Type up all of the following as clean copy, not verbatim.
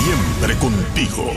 Siempre contigo.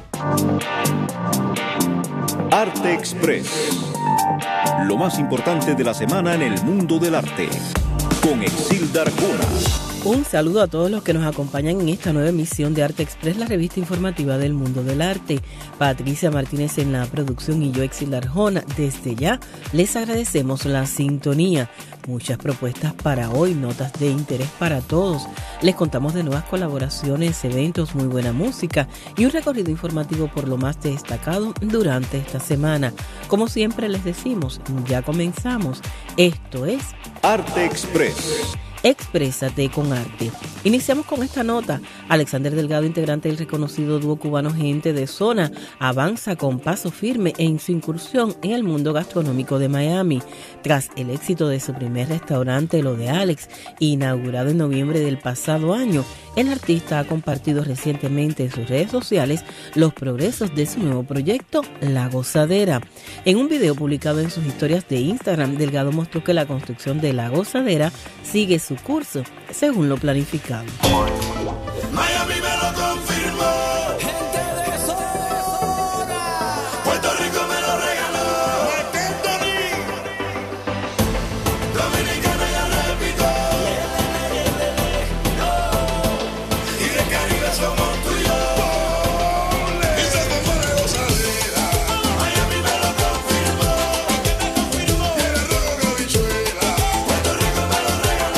Arte Express. Lo más importante de la semana en el mundo del arte. Con Exilda Arjona. Un saludo a todos los que nos acompañan en esta nueva emisión de Arte Express, la revista informativa del mundo del arte. Patricia Martínez en la producción y yo, Exilda Arjona. Desde ya les agradecemos la sintonía. Muchas propuestas para hoy, notas de interés para todos. Les contamos de nuevas colaboraciones, eventos, muy buena música y un recorrido informativo por lo más destacado durante esta semana. Como siempre les decimos, ya comenzamos. Esto es Arte Express. Exprésate con arte. Iniciamos con esta nota. Alexander Delgado, integrante del reconocido dúo cubano Gente de Zona, avanza con paso firme en su incursión en el mundo gastronómico de Miami. Tras el éxito de su primer restaurante, Lo de Alex, inaugurado en noviembre del pasado año, el artista ha compartido recientemente en sus redes sociales los progresos de su nuevo proyecto, La Gozadera. En un video publicado en sus historias de Instagram, Delgado mostró que la construcción de La Gozadera sigue su curso según lo planificado. Miami me lo confirmó. Gente de Zona. Puerto Rico me lo regaló. Dominicana ya repito. Y de Caribe somos tú y yo. Y se tomó La Gozadera. Miami me lo confirmó. Y el arroz con habichuela. Puerto Rico me lo regaló.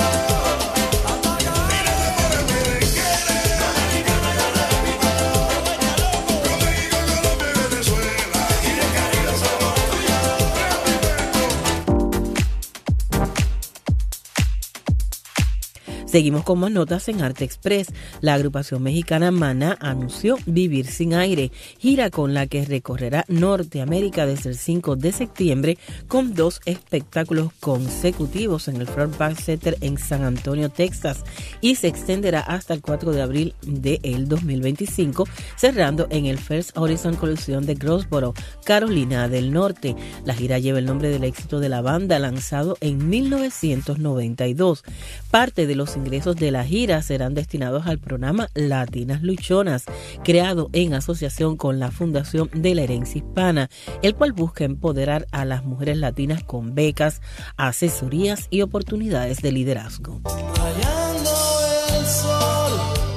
Seguimos con más notas en Arte Express. La agrupación mexicana Maná anunció Vivir Sin Aire, gira con la que recorrerá Norteamérica desde el 5 de septiembre con 2 espectáculos consecutivos en el Fort Park Center en San Antonio, Texas, y se extenderá hasta el 4 de abril del 2025, cerrando en el First Horizon Coliseum de Greensboro, Carolina del Norte. La gira lleva el nombre del éxito de la banda lanzado en 1992. Parte de los ingresos de la gira serán destinados al programa Latinas Luchonas, creado en asociación con la Fundación de la Herencia Hispana, el cual busca empoderar a las mujeres latinas con becas, asesorías y oportunidades de liderazgo. Rayando el sol,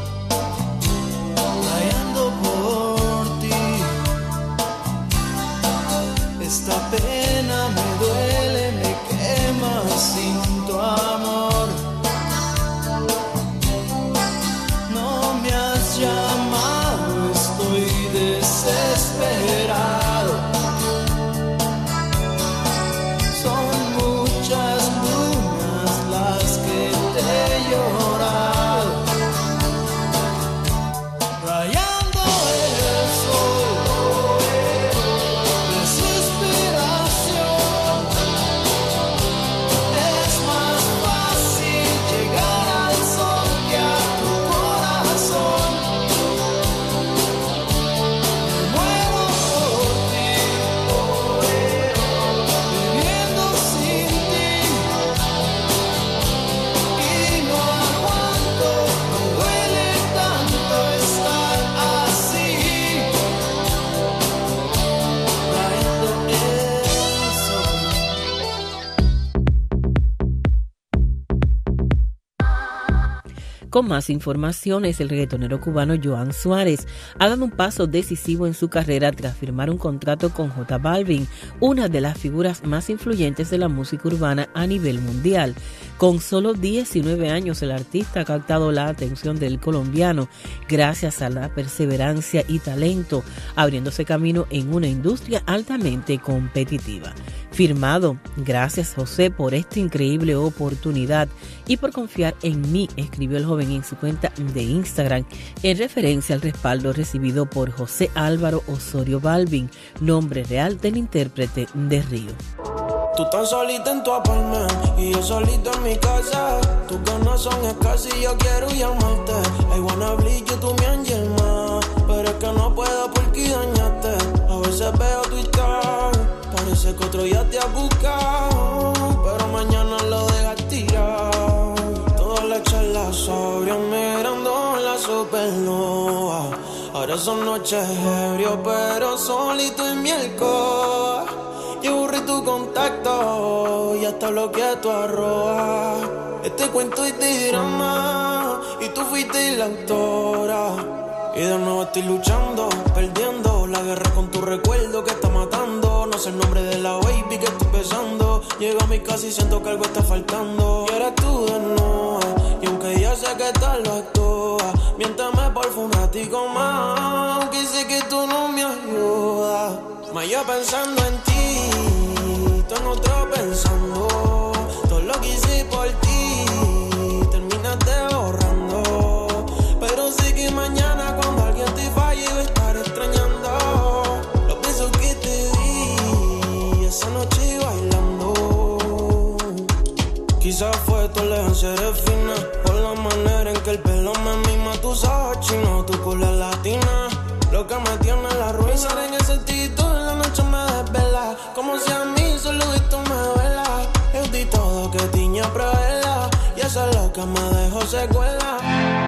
rayando por ti. Esta pena me duele, me quema sin tu amor. No me has llamado, estoy desesperado. Son muchas lunas las que te he llorado. Rayando el sol, desesperación. Es más fácil llegar al sol que a tu corazón. Me muero por ti, viviendo sin ti. Y no aguanto, me duele tanto estar así. Rayando el sol. Con más informaciones, el reggaetonero cubano Joan Suárez ha dado un paso decisivo en su carrera tras firmar un contrato con J Balvin, una de las figuras más influyentes de la música urbana a nivel mundial. Con solo 19 años, el artista ha captado la atención del colombiano gracias a la perseverancia y talento, abriéndose camino en una industria altamente competitiva. Firmado, gracias José por esta increíble oportunidad y por confiar en mí, escribió el joven en su cuenta de Instagram, en referencia al respaldo recibido por José Álvaro Osorio Balvin, nombre real del intérprete de Río. Tú estás solita en tu apartment y yo solita en mi casa. Tus ganas son escasas y yo quiero llamarte. I wanna bleed you, tú mi angel más. Pero es que no puedo porque dañaste. A veces veo tu story, parece que otro ya te ha buscado, pero mañana lo dejas tirado. Todas las charlas sobran mirando la supernova. Ahora son noches ebrio, pero solito en mi alcohol. Yo borré tu contacto y hasta bloqueé tu arroba. Este cuento es de drama y tú fuiste la autora. Y de nuevo estoy luchando, perdiendo la guerra con tu recuerdo que está matando. No sé el nombre de la baby que estoy besando. Llego a mi casa y siento que algo está faltando. Y eres tú de nuevo, y aunque ya sé que tal lo actúa, miéntame por un ratico más, aunque sé que tú no me ayudas. Más yo pensando en ti, tú en otro pensando. Todo lo que hice por ti, terminaste borrando. Pero sé que mañana cuando alguien te falle voy a estar extrañando los besos que te di esa noche bailando. Quizás fue tu elegancia refina, por la manera en que el pelo me mima. Tus ojos chinos, tu culo latina, lo que me tiene en la ruina. Pensar en ese tito en la noche me desvela, como si a mí solo esto me vela. Yo di todo que tiña prueba, y eso es lo que me dejó secuela.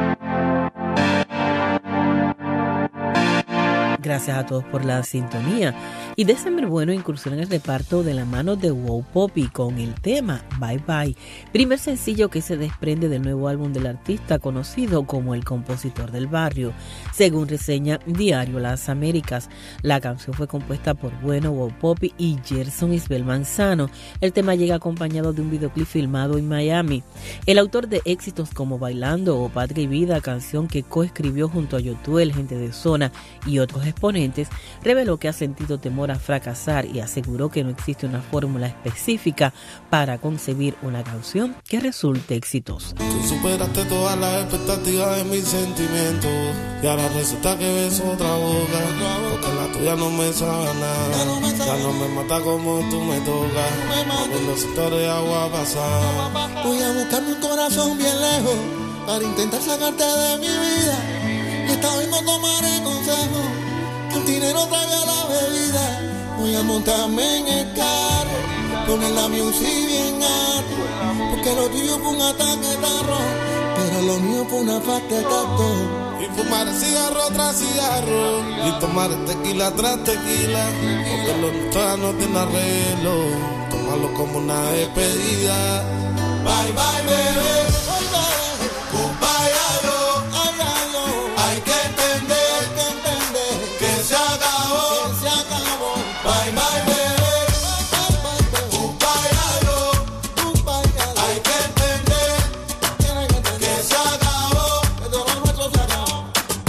Gracias a todos por la sintonía. Y December Bueno incursiona en el reparto de la mano de Wow Poppy con el tema Bye Bye, primer sencillo que se desprende del nuevo álbum del artista conocido como el compositor del barrio. Según reseña Diario Las Américas, la canción fue compuesta por Bueno, Wow Poppy y Gerson Isbel Manzano. El tema llega acompañado de un videoclip filmado en Miami. El autor de éxitos como Bailando o Patria y Vida, canción que coescribió junto a Yotuel, Gente de Zona y otros exponentes, reveló que ha sentido temor a fracasar y aseguró que no existe una fórmula específica para concebir una canción que resulte exitosa. Tú superaste todas las expectativas de mis sentimientos y ahora resulta que ves otra boca, porque la tuya no me sabe a nada, ya no me mata como tú me tocas, moviendo sectores de agua pasada. Voy a buscarme un corazón bien lejos para intentar sacarte de mi vida, y esta vez no tomaré consejo, que el dinero traiga la bebida. Voy a montarme en el carro, poner la music bien alto, porque lo tuyo fue un ataque de tarro, pero lo mío fue una falta de tacto. Y fumar cigarro tras cigarro, y tomar tequila tras tequila, porque lo nuestro ya no tiene arreglo, tomarlo como una despedida. Bye bye bebé, Bye bye, goodbye adiós. ay adiós, Hay que entender que se acabó. que se acabó. Bye bye bebé, Bye bye, bebé. goodbye adiós. Goodbye, adiós. Hay que entender Tienes que entender que se acabó. que todo lo nuestro se acabó.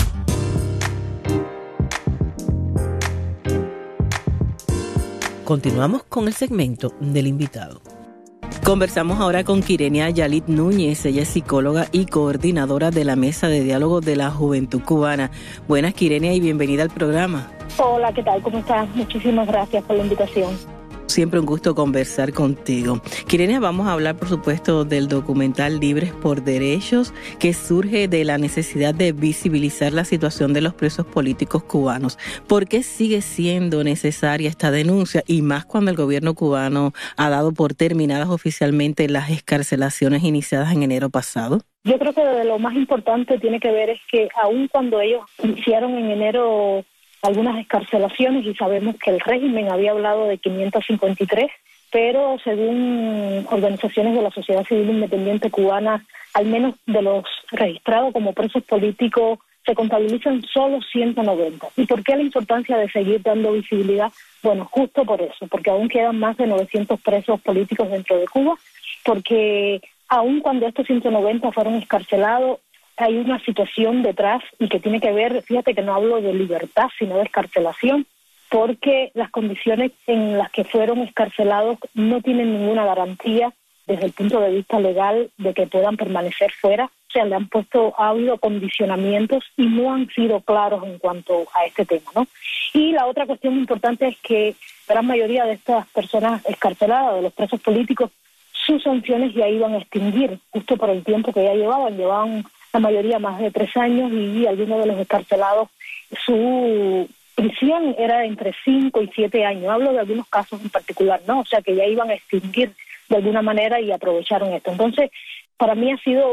Continuamos con el segmento del invitado. Conversamos ahora con Quirenia Yalit Núñez. Ella es psicóloga y coordinadora de la Mesa de Diálogo de la Juventud Cubana. Buenas, Quirenia, y bienvenida al programa. Hola, ¿qué tal? ¿Cómo estás? Muchísimas gracias por la invitación. Siempre un gusto conversar contigo. Quirenia, vamos a hablar, por supuesto, del documental Libres por Derechos, que surge de la necesidad de visibilizar la situación de los presos políticos cubanos. ¿Por qué sigue siendo necesaria esta denuncia? Y más cuando el gobierno cubano ha dado por terminadas oficialmente las excarcelaciones iniciadas en enero pasado. Yo creo que lo más importante tiene que ver es que aun cuando ellos iniciaron en enero algunas excarcelaciones, y sabemos que el régimen había hablado de 553, pero según organizaciones de la sociedad civil independiente cubana, al menos de los registrados como presos políticos, se contabilizan solo 190. ¿Y por qué la importancia de seguir dando visibilidad? Bueno, justo por eso, porque aún quedan más de 900 presos políticos dentro de Cuba, porque aun cuando estos 190 fueron excarcelados, hay una situación detrás y que tiene que ver, fíjate que no hablo de libertad, sino de excarcelación, porque las condiciones en las que fueron excarcelados no tienen ninguna garantía desde el punto de vista legal de que puedan permanecer fuera. O sea, ha habido condicionamientos y no han sido claros en cuanto a este tema, ¿no? Y la otra cuestión importante es que la gran mayoría de estas personas excarceladas, de los presos políticos, sus sanciones ya iban a extinguir, justo por el tiempo que ya llevaban la mayoría más de 3 años, y algunos de los excarcelados, su prisión era entre 5 y 7 años. Hablo de algunos casos en particular, ¿no? O sea, que ya iban a extinguir de alguna manera y aprovecharon esto. Entonces, para mí ha sido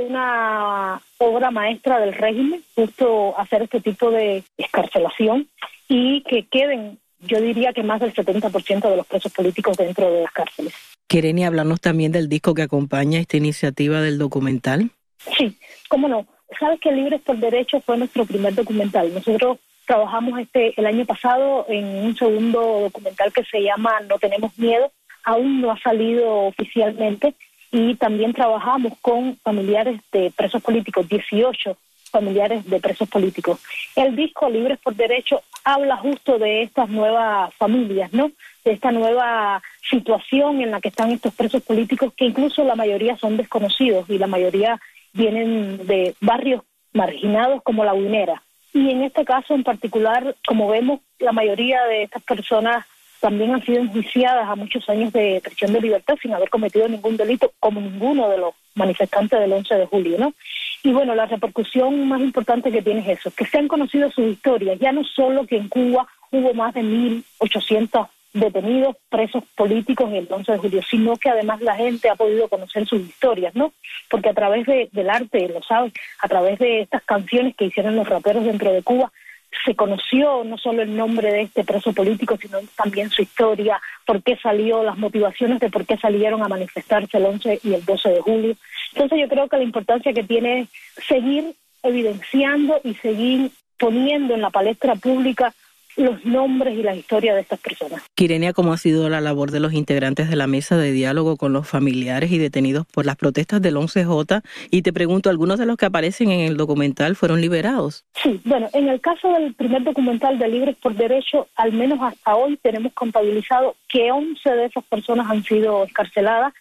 una obra maestra del régimen, justo hacer este tipo de excarcelación y que queden, yo diría que más del 70% de los presos políticos dentro de las cárceles. Querenia, hablarnos también del disco que acompaña esta iniciativa del documental. Sí, cómo no. Sabes que Libres por Derecho fue nuestro primer documental. Nosotros trabajamos el año pasado en un segundo documental que se llama No Tenemos Miedo. Aún no ha salido oficialmente. Y también trabajamos con familiares de presos políticos, 18 familiares de presos políticos. El disco Libres por Derecho habla justo de estas nuevas familias, ¿no? De esta nueva situación en la que están estos presos políticos, que incluso la mayoría son desconocidos y la mayoría vienen de barrios marginados como La Guinera. Y en este caso en particular, como vemos, la mayoría de estas personas también han sido enjuiciadas a muchos años de prisión de libertad sin haber cometido ningún delito, como ninguno de los manifestantes del 11 de julio, ¿no? Y bueno, la repercusión más importante que tiene es eso, que se han conocido sus historias, ya no solo que en Cuba hubo más de 1.800 detenidos, presos políticos en el 11 de julio, sino que además la gente ha podido conocer sus historias, ¿no? Porque a través del arte, lo sabes, a través de estas canciones que hicieron los raperos dentro de Cuba, se conoció no solo el nombre de este preso político, sino también su historia, por qué salió, las motivaciones de por qué salieron a manifestarse el 11 y el 12 de julio. Entonces yo creo que la importancia que tiene es seguir evidenciando y seguir poniendo en la palestra pública los nombres y la historia de estas personas. Quirenia, ¿cómo ha sido la labor de los integrantes de la mesa de diálogo con los familiares y detenidos por las protestas del 11J? Y te pregunto, ¿algunos de los que aparecen en el documental fueron liberados? Sí, bueno, en el caso del primer documental de Libres por Derecho, al menos hasta hoy tenemos contabilizado que 11 de esas personas han sido excarceladas,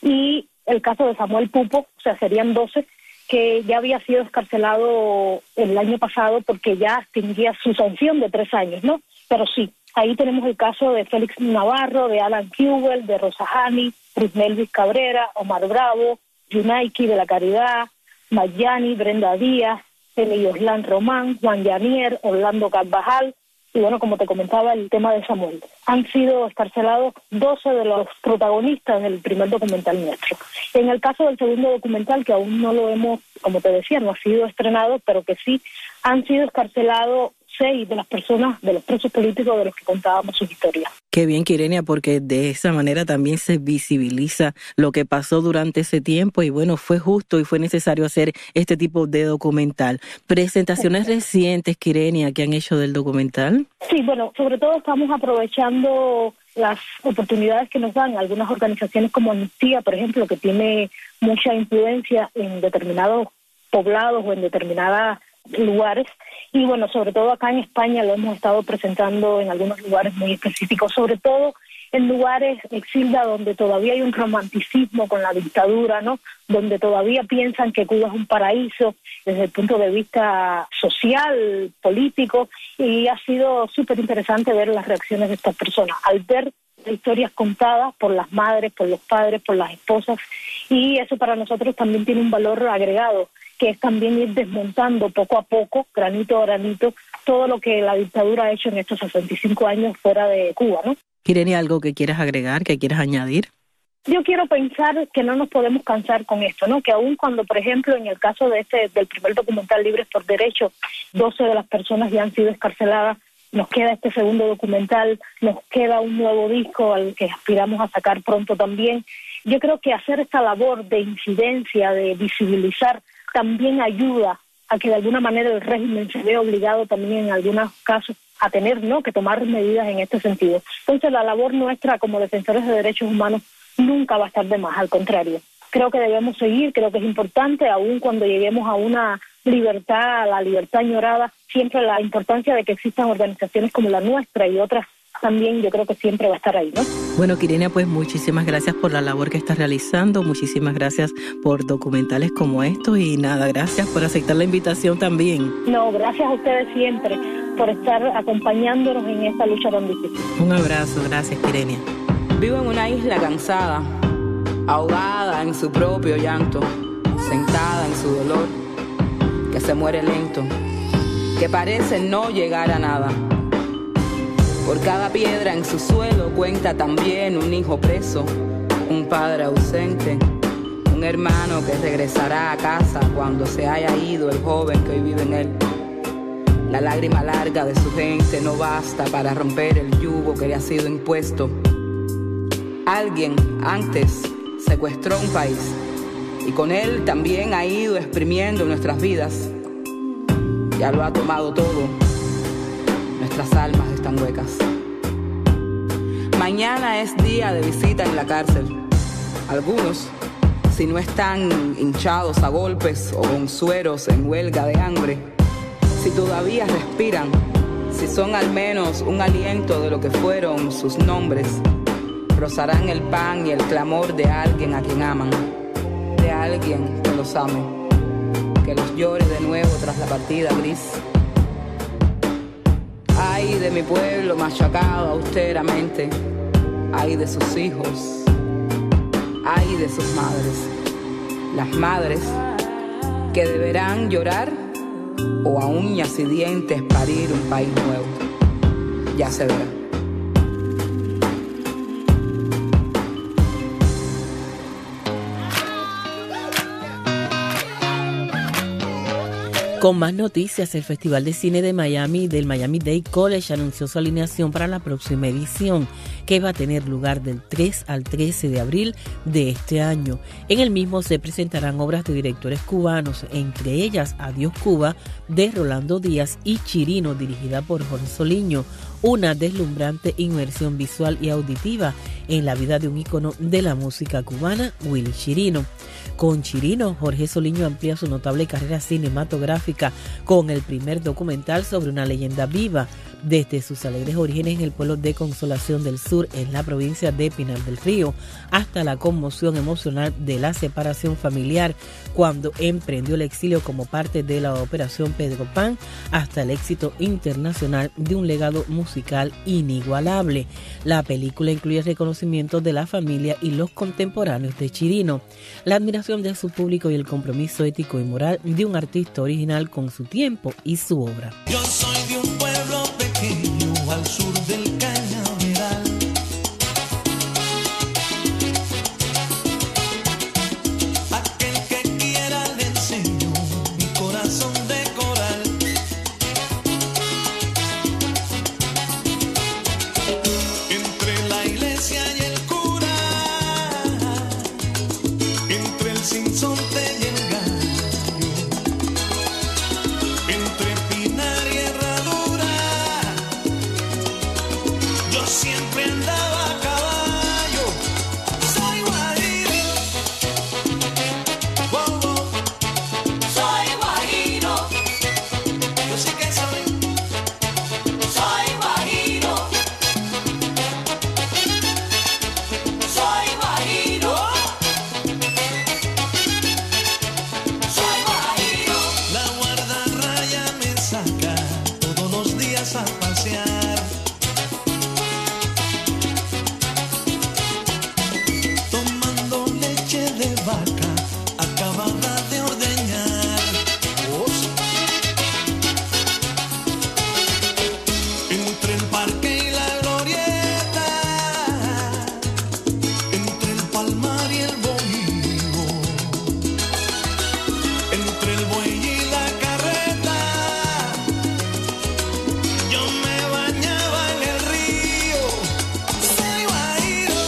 y el caso de Samuel Pupo, o sea, serían 12, que ya había sido excarcelado el año pasado porque ya extinguía su sanción de 3 años, ¿no? Pero sí, ahí tenemos el caso de Félix Navarro, de Alan Kubel, de Rosa Hani, Ruth Melvis Cabrera, Omar Bravo, Yunaiki de la Caridad, Mayani, Brenda Díaz, Elioslán Román, Juan Yanier, Orlando Carvajal, y bueno, como te comentaba, el tema de Samuel. Han sido excarcelados 12 de los protagonistas del primer documental nuestro. En el caso del segundo documental, que aún no lo hemos, como te decía, no ha sido estrenado, pero que sí han sido excarcelados 6 de las personas, de los presos políticos de los que contábamos sus historias. Qué bien, Quirenia, porque de esa manera también se visibiliza lo que pasó durante ese tiempo y bueno, fue justo y fue necesario hacer este tipo de documental. ¿Presentaciones recientes, Quirenia, que han hecho del documental? Sí, bueno, sobre todo estamos aprovechando las oportunidades que nos dan algunas organizaciones como Amnistía, por ejemplo, que tiene mucha influencia en determinados poblados o en determinadas lugares, y bueno, sobre todo acá en España lo hemos estado presentando en algunos lugares muy específicos, sobre todo en lugares, Exilda, donde todavía hay un romanticismo con la dictadura, ¿no? Donde todavía piensan que Cuba es un paraíso desde el punto de vista social, político, y ha sido súper interesante ver las reacciones de estas personas al ver historias contadas por las madres, por los padres, por las esposas, y eso para nosotros también tiene un valor agregado, que es también ir desmontando poco a poco, granito a granito, todo lo que la dictadura ha hecho en estos 65 años fuera de Cuba, ¿no? ¿Quirenia, algo que quieras agregar, que quieras añadir? Yo quiero pensar que no nos podemos cansar con esto, ¿no? Que aun cuando, por ejemplo, en el caso de del primer documental Libres por Derecho, 12 de las personas ya han sido excarceladas, nos queda este segundo documental, nos queda un nuevo disco al que aspiramos a sacar pronto también. Yo creo que hacer esta labor de incidencia, de visibilizar, también ayuda a que de alguna manera el régimen se vea obligado también en algunos casos a tener, ¿no?, que tomar medidas en este sentido. Entonces la labor nuestra como defensores de derechos humanos nunca va a estar de más, al contrario. Creo que debemos seguir, creo que es importante, aun cuando lleguemos a una libertad, a la libertad añorada, siempre la importancia de que existan organizaciones como la nuestra y otras también, yo creo que siempre va a estar ahí, ¿no? Bueno, Quirenia, pues muchísimas gracias por la labor que estás realizando, muchísimas gracias por documentales como estos y nada, gracias por aceptar la invitación también. No, gracias a ustedes siempre por estar acompañándonos en esta lucha tan difícil. Un abrazo, gracias, Quirenia. Vivo en una isla cansada, ahogada en su propio llanto, sentada en su dolor, que se muere lento, que parece no llegar a nada. Por cada piedra en su suelo cuenta también un hijo preso, un padre ausente, un hermano que regresará a casa cuando se haya ido el joven que hoy vive en él. La lágrima larga de su gente no basta para romper el yugo que le ha sido impuesto. Alguien antes secuestró un país y con él también ha ido exprimiendo nuestras vidas. Ya lo ha tomado todo. Nuestras almas están huecas. Mañana es día de visita en la cárcel. Algunos, si no están hinchados a golpes o con sueros en huelga de hambre, si todavía respiran, si son al menos un aliento de lo que fueron sus nombres, rozarán el pan y el clamor de alguien a quien aman, de alguien que los ame, que los llore de nuevo tras la partida gris. Ay de mi pueblo machacado austeramente, ay de sus hijos, ay de sus madres, las madres que deberán llorar o a uñas y dientes parir un país nuevo. Ya se verá. Con más noticias, el Festival de Cine de Miami del Miami-Dade College anunció su alineación para la próxima edición, que va a tener lugar del 3 al 13 de abril de este año. En el mismo se presentarán obras de directores cubanos, entre ellas Adiós Cuba, de Rolando Díaz, y Chirino, dirigida por Jorge Soliño, una deslumbrante inmersión visual y auditiva en la vida de un ícono de la música cubana, Willy Chirino. Con Chirino, Jorge Soliño amplía su notable carrera cinematográfica con el primer documental sobre una leyenda viva, desde sus alegres orígenes en el pueblo de Consolación del Sur, en la provincia de Pinar del Río, hasta la conmoción emocional de la separación familiar cuando emprendió el exilio como parte de la Operación Pedro Pan, hasta el éxito internacional de un legado musical inigualable. La película incluye reconocimiento de la familia y los contemporáneos de Chirino, la admiración de su público y el compromiso ético y moral de un artista original con su tiempo y su obra. Yo soy de un pueblo pequeño al sur del Cañaveral. Aquel que quiera le enseño mi corazón de coral. Entre la iglesia y el cura, entre el sinsonte y el gallo, entre Pinar y Herradura, yo siempre andaba a caballo. Soy guajiro, wow, wow. Soy guajiro, yo sí que soy guajiro, soy guajiro, soy guajiro. La guardarraya me saca todos los días a pasear, tomando leche de vaca acabada de ordeñar. Oh, sí. Entre el parque y la glorieta, entre el palmar y el bohío, entre el buey y la carreta, yo me bañaba en el río. Soy guajiro.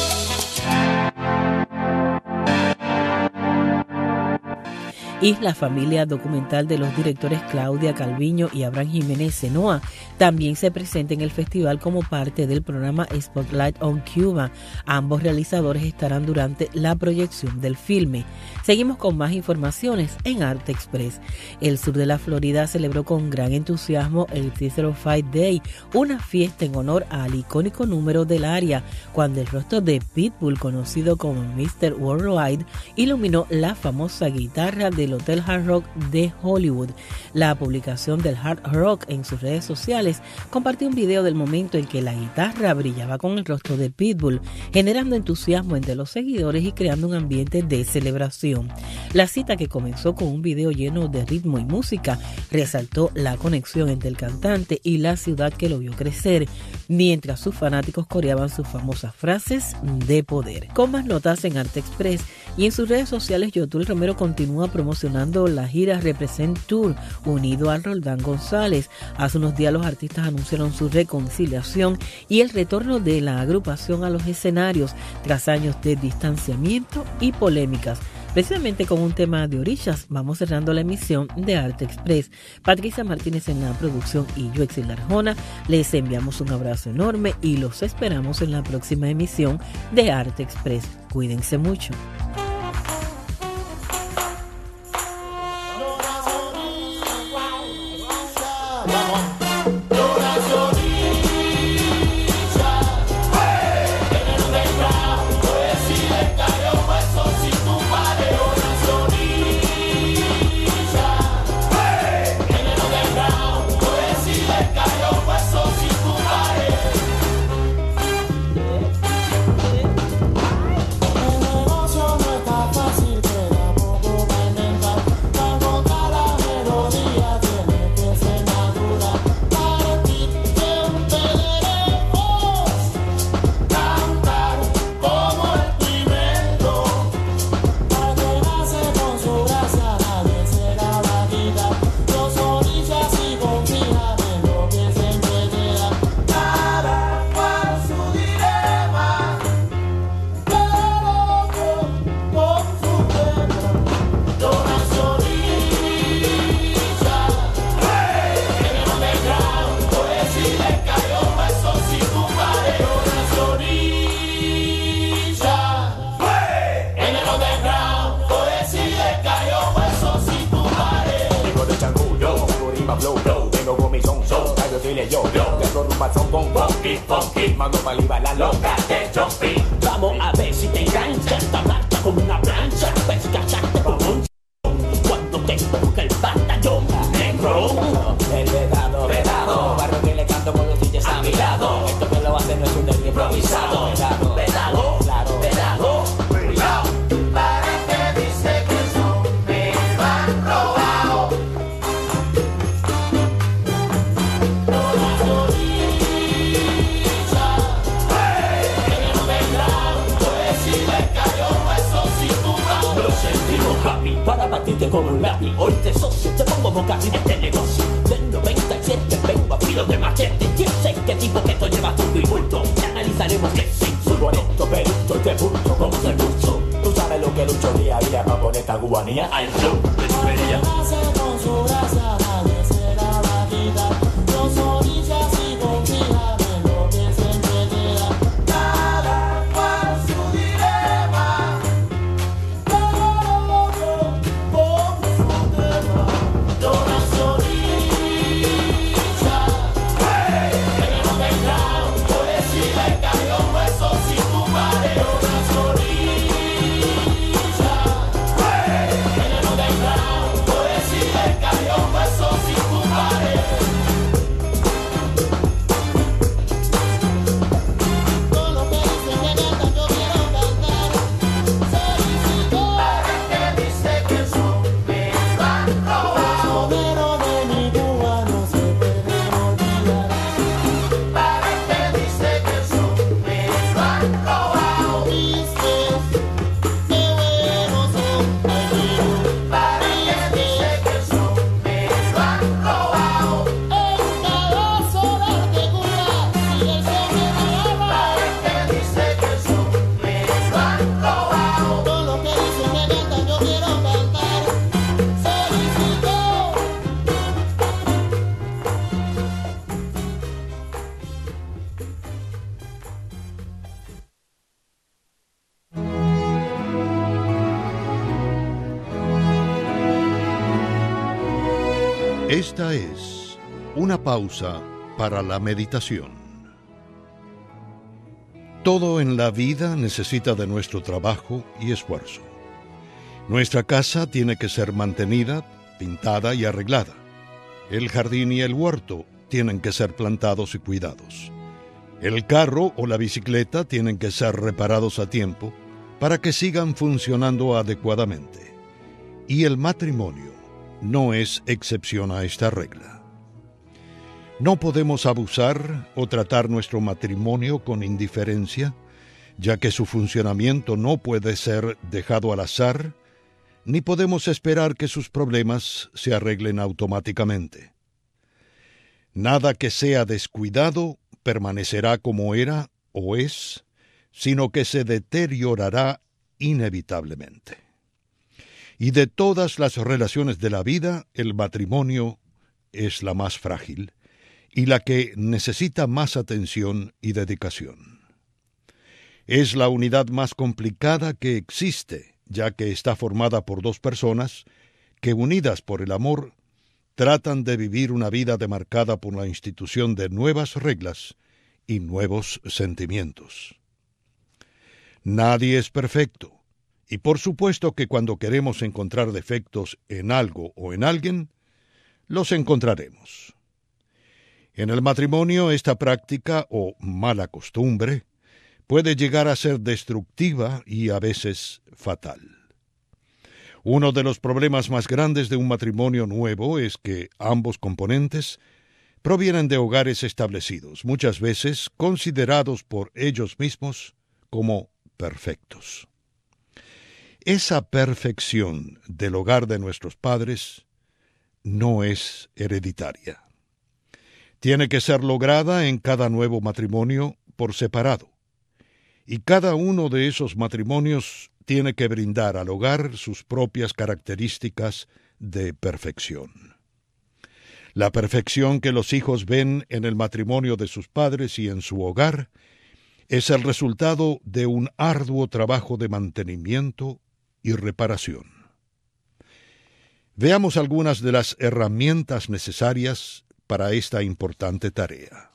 Isla Familia, documental de los directores Claudia Calviño y Abraham Jiménez Senoa, también se presenta en el festival como parte del programa Spotlight on Cuba. Ambos realizadores estarán durante la proyección del filme. Seguimos con más informaciones en Arte Express. El sur de la Florida celebró con gran entusiasmo el Theater of Fight Day, una fiesta en honor al icónico número del área, cuando el rostro de Pitbull, conocido como Mr. Worldwide, iluminó la famosa guitarra del Hotel Hard Rock de Hollywood. La publicación del Hard Rock en sus redes sociales compartió un video del momento en que la guitarra brillaba con el rostro de Pitbull, generando entusiasmo entre los seguidores y creando un ambiente de celebración. La cita, que comenzó con un video lleno de ritmo y música, resaltó la conexión entre el cantante y la ciudad que lo vio crecer, mientras sus fanáticos coreaban sus famosas frases de poder. Con más notas en Arte Express, Y en sus redes sociales, Yotul Romero continúa promocionando la gira Represent Tour unido a Roldán González. Hace unos días los artistas anunciaron su reconciliación y el retorno de la agrupación a los escenarios tras años de distanciamiento y polémicas. Precisamente con un tema de orillas, vamos cerrando la emisión de Arte Express. Patricia Martínez en la producción y yo, Exil Arjona, les enviamos un abrazo enorme y los esperamos en la próxima emisión de Arte Express. Cuídense mucho. Vamos a ver si te engancha esta marcha como una plancha. Ves cacharte con un cuando te toca el batallón negro. El vedado, barrio que le canto con los DJs a mi lado. Esto que lo hace no es un del improvisado. Vedado, claro, vedado. Cuidado, para que dice que son me van robado. Para batirte como un lápiz. Hoy te socio, te pongo boca en este negocio. Del 97 vengo a filo de machete. ¿Quién sé qué tipo que esto lleva todo y bulto? Y analizaremos que sí. Subo esto, perucho y te bulto como se lucho. Tú sabes lo que lucho día a día para poner esta cubanía al flow de tu feria. Con su gracia nadie se la va a quitar. Los orillas y confíame lo que siempre queda. Cada cual su dilema. Esta es una pausa para la meditación. Todo en la vida necesita de nuestro trabajo y esfuerzo. Nuestra casa tiene que ser mantenida, pintada y arreglada. El jardín y el huerto tienen que ser plantados y cuidados. El carro o la bicicleta tienen que ser reparados a tiempo para que sigan funcionando adecuadamente. Y el matrimonio no es excepción a esta regla. No podemos abusar o tratar nuestro matrimonio con indiferencia, ya que su funcionamiento no puede ser dejado al azar, ni podemos esperar que sus problemas se arreglen automáticamente. Nada que sea descuidado permanecerá como era o es, sino que se deteriorará inevitablemente. Y de todas las relaciones de la vida, el matrimonio es la más frágil y la que necesita más atención y dedicación. Es la unidad más complicada que existe, ya que está formada por dos personas que, unidas por el amor, tratan de vivir una vida demarcada por la institución de nuevas reglas y nuevos sentimientos. Nadie es perfecto, y por supuesto que cuando queremos encontrar defectos en algo o en alguien, los encontraremos. En el matrimonio, esta práctica o mala costumbre puede llegar a ser destructiva y a veces fatal. Uno de los problemas más grandes de un matrimonio nuevo es que ambos componentes provienen de hogares establecidos, muchas veces considerados por ellos mismos como perfectos. Esa perfección del hogar de nuestros padres no es hereditaria. Tiene que ser lograda en cada nuevo matrimonio por separado. Y cada uno de esos matrimonios tiene que brindar al hogar sus propias características de perfección. La perfección que los hijos ven en el matrimonio de sus padres y en su hogar es el resultado de un arduo trabajo de mantenimiento y reparación. Veamos algunas de las herramientas necesarias para esta importante tarea.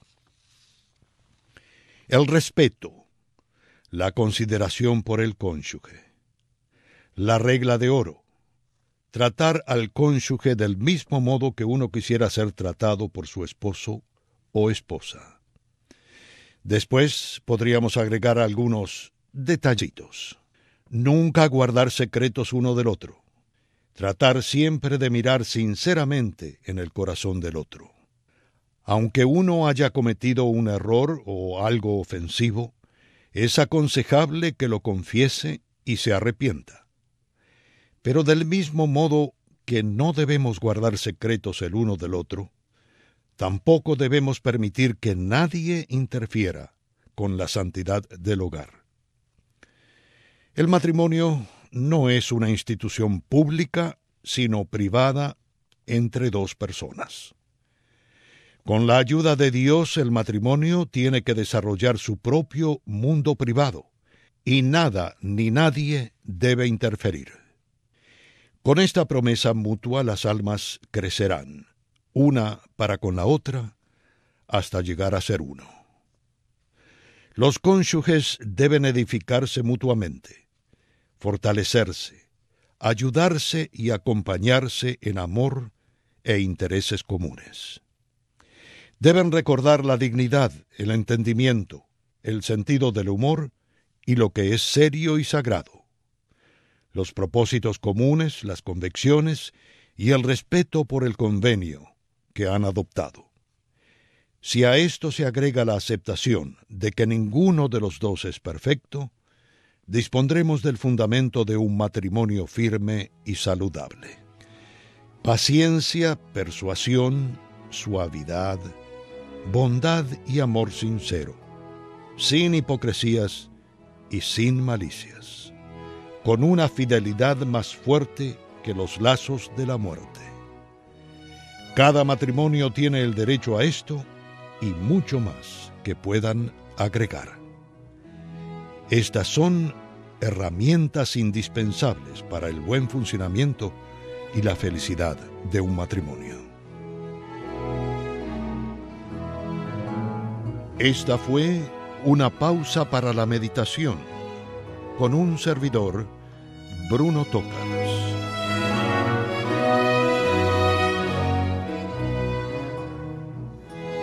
El respeto, la consideración por el cónyuge. La regla de oro, tratar al cónyuge del mismo modo que uno quisiera ser tratado por su esposo o esposa. Después podríamos agregar algunos detallitos. Nunca guardar secretos uno del otro. Tratar siempre de mirar sinceramente en el corazón del otro. Aunque uno haya cometido un error o algo ofensivo, es aconsejable que lo confiese y se arrepienta. Pero del mismo modo que no debemos guardar secretos el uno del otro, tampoco debemos permitir que nadie interfiera con la santidad del hogar. El matrimonio no es una institución pública, sino privada entre dos personas. Con la ayuda de Dios, el matrimonio tiene que desarrollar su propio mundo privado, y nada ni nadie debe interferir. Con esta promesa mutua las almas crecerán, una para con la otra, hasta llegar a ser uno. Los cónyuges deben edificarse mutuamente, fortalecerse, ayudarse y acompañarse en amor e intereses comunes. Deben recordar la dignidad, el entendimiento, el sentido del humor y lo que es serio y sagrado. Los propósitos comunes, las convicciones y el respeto por el convenio que han adoptado. Si a esto se agrega la aceptación de que ninguno de los dos es perfecto, dispondremos del fundamento de un matrimonio firme y saludable. Paciencia, persuasión, suavidad, bondad y amor sincero, sin hipocresías y sin malicias, con una fidelidad más fuerte que los lazos de la muerte. Cada matrimonio tiene el derecho a esto y mucho más que puedan agregar. Estas son herramientas indispensables para el buen funcionamiento y la felicidad de un matrimonio. Esta fue una pausa para la meditación con un servidor, Bruno Toca.